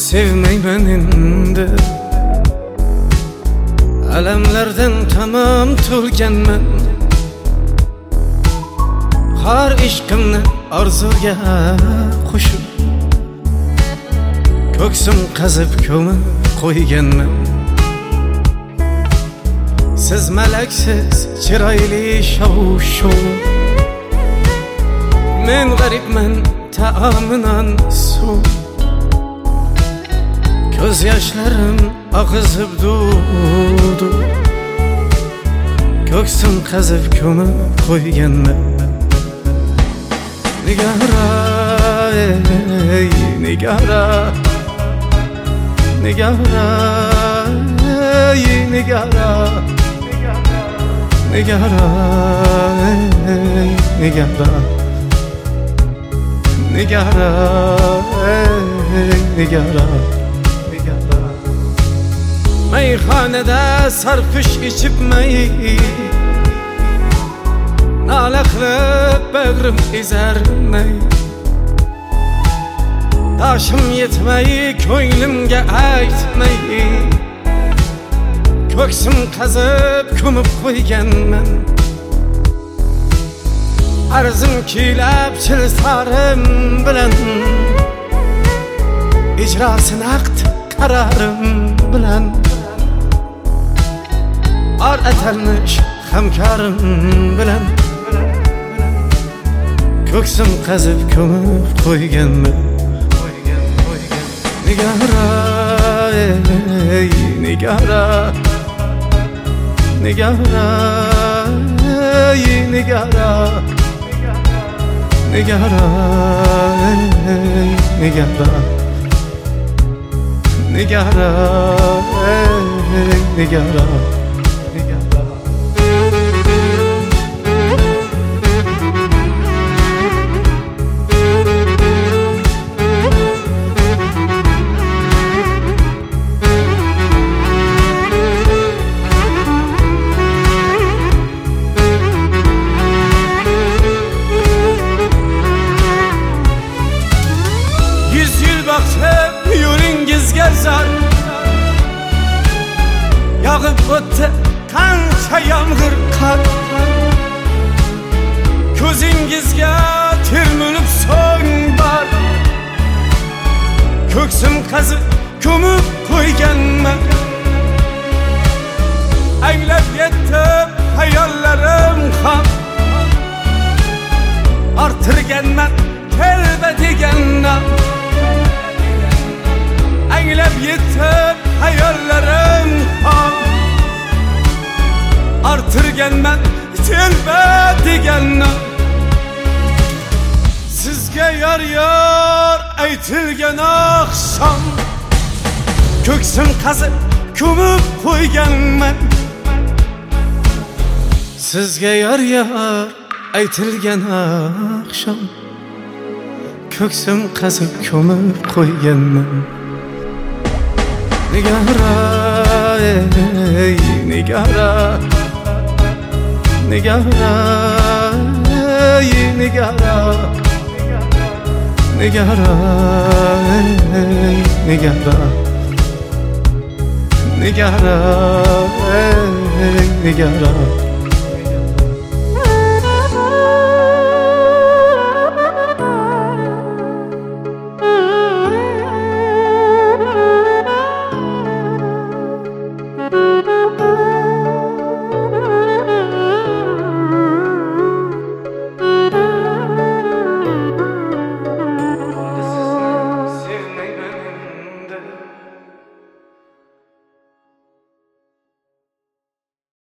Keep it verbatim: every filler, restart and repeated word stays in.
sevmeymen endi. Alamlardan tamam to'lganman. Har ishqimni orzuga qo'shib ko'ksim qazib ko'mib qo'yganman. Siz malaksiz chiroyli shov-shuv, men g'aribman taominan suv. Ko'z yoshlarim oqizib duv-duv, ko'ksim qazib ko'mib qo'yganman. Nigara, ey nigara, nigara, ey nigara, nigara, ey nigara, nigara, ey nigara. Meyhanede sarpiş içip mey, nala qilib bag'rim ezar ney. Taşım yetmey ko'nglimga aytmay, ko'ksim qazib ko'mib qo'yganman. Arzim kuylab chilsarim bilan, ijrosi naqd qararim bilan. Ar atalmish hamkorim bilan, ko'ksim qazib ko'mib qo'yganman. Nigara, ey nigara, nigara, ey nigara, nigara, ey nigara, nigara, ey nigara. Yo'lingizga zar yog'ib o'tdi qancha yomg'ir qar. Ko'zingizga termilib so'ng bor, ko'ksim qazib ko'mib qo'yganman. Anglab yetib hayollarim ham, orttirganman kelba degandan. Anglab yetib hayollarim ham, orttirganman telba degandan. Sizga yor yor aytilgan oqshom, ko'ksim qazib ko'mib qo'yganman. Sizga yor yor aytilgan oqshom, ko'ksim qazib ko'mib qo'yganman. Nigara, ey nigara, nigara, ey nigara, nigara, ey nigara, nigara, ey nigara.